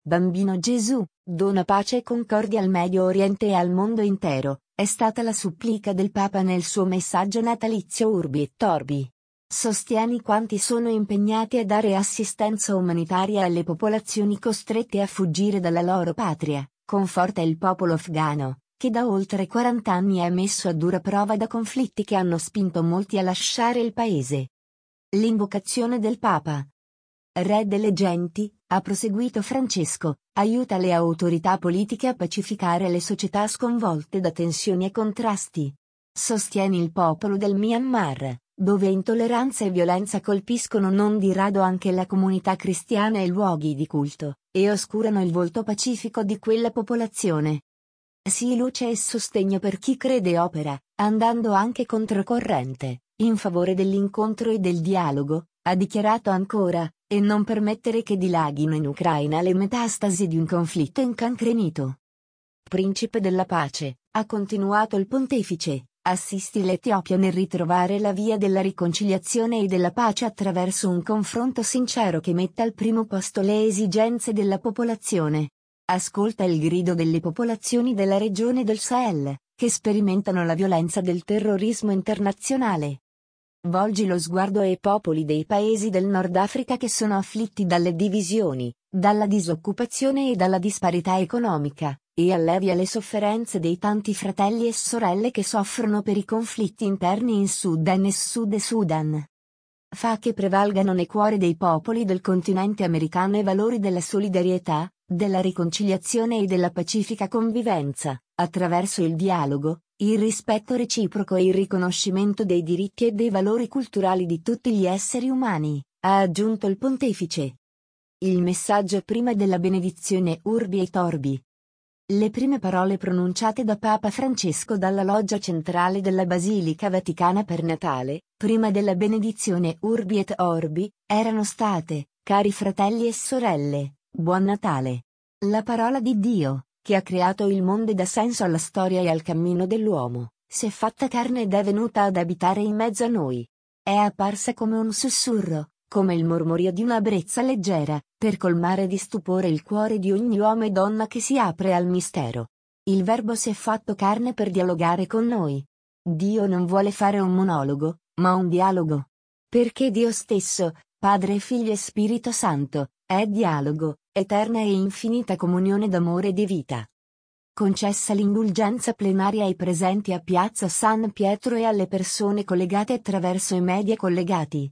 Bambino Gesù, dona pace e concordia al Medio Oriente e al mondo intero, è stata la supplica del Papa nel suo messaggio natalizio Urbi et Orbi. Sostieni quanti sono impegnati a dare assistenza umanitaria alle popolazioni costrette a fuggire dalla loro patria, conforta il popolo afghano, che da oltre 40 anni è messo a dura prova da conflitti che hanno spinto molti a lasciare il paese. L'invocazione del Papa. Re delle genti, ha proseguito Francesco, aiuta le autorità politiche a pacificare le società sconvolte da tensioni e contrasti. Sostieni il popolo del Myanmar, dove intolleranza e violenza colpiscono non di rado anche la comunità cristiana e luoghi di culto, e oscurano il volto pacifico di quella popolazione. Sii luce e sostegno per chi crede e opera, andando anche controcorrente, in favore dell'incontro e del dialogo, ha dichiarato ancora, e non permettere che dilaghino in Ucraina le metastasi di un conflitto incancrenito. Principe della pace, ha continuato il pontefice, assisti l'Etiopia nel ritrovare la via della riconciliazione e della pace attraverso un confronto sincero che metta al primo posto le esigenze della popolazione. Ascolta il grido delle popolazioni della regione del Sahel, che sperimentano la violenza del terrorismo internazionale. Volgi lo sguardo ai popoli dei paesi del Nord Africa che sono afflitti dalle divisioni, dalla disoccupazione e dalla disparità economica, e allevia le sofferenze dei tanti fratelli e sorelle che soffrono per i conflitti interni in Sudan e Sud Sudan. Fa che prevalgano nei cuori dei popoli del continente americano i valori della solidarietà, della riconciliazione e della pacifica convivenza, attraverso il dialogo, il rispetto reciproco e il riconoscimento dei diritti e dei valori culturali di tutti gli esseri umani, ha aggiunto il pontefice. Il messaggio prima della benedizione Urbi et Orbi. Le prime parole pronunciate da Papa Francesco dalla loggia centrale della Basilica Vaticana per Natale, prima della benedizione Urbi et Orbi, erano state: cari fratelli e sorelle, buon Natale. La parola di Dio, che ha creato il mondo e dà senso alla storia e al cammino dell'uomo, si è fatta carne ed è venuta ad abitare in mezzo a noi. È apparsa come un sussurro, come il mormorio di una brezza leggera, per colmare di stupore il cuore di ogni uomo e donna che si apre al mistero. Il Verbo si è fatto carne per dialogare con noi. Dio non vuole fare un monologo, ma un dialogo. Perché Dio stesso, Padre, Figlio e Spirito Santo, è dialogo, eterna e infinita comunione d'amore e di vita. Concessa l'indulgenza plenaria ai presenti a Piazza San Pietro e alle persone collegate attraverso i media collegati.